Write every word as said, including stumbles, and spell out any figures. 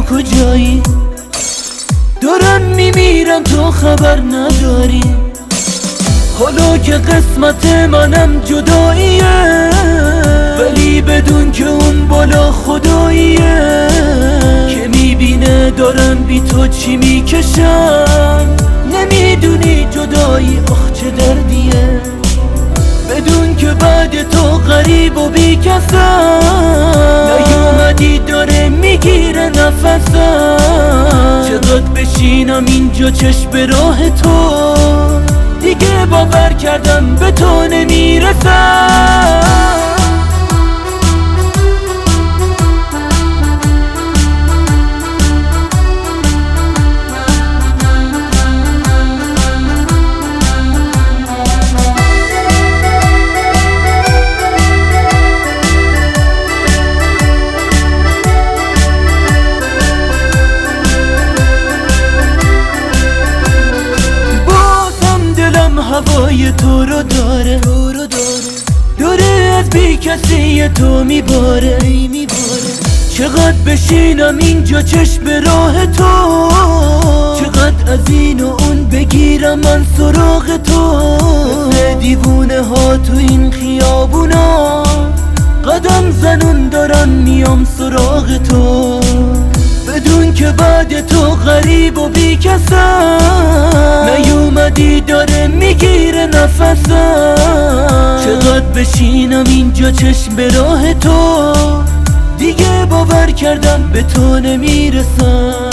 کجایی؟ دارم میمیرم تو خبر نداری. حالا که قسمت منم جداییه، ولی بدون که اون بالا خداییه که میبینه دارم بی تو چی میکشم. نمیدونی جدایی آخ چه دردیه، بدون که بعد تو غریب و بی کسم. نیومدی داره میگیره نفسم. چقدر بشینم اینجا چشم به راه تو، دیگه باور کردم به تو نمیرسم. هوای تو رو داره، تو رو داره داره از بی کسی تو میباره. چقدر بشینم اینجا چشم به راه تو، چقدر از این و اون بگیرم من سراغ تو. مثل دیوونه ها تو این خیابونا قدم زنون دارم میام سراغ تو، بدون که بعد تو غریب و بی کسم. نیومدی داره میگیره نفسم. چقدر بشینم اینجا چشم به راه تو، دیگه باور کردم به تو نمیرسم.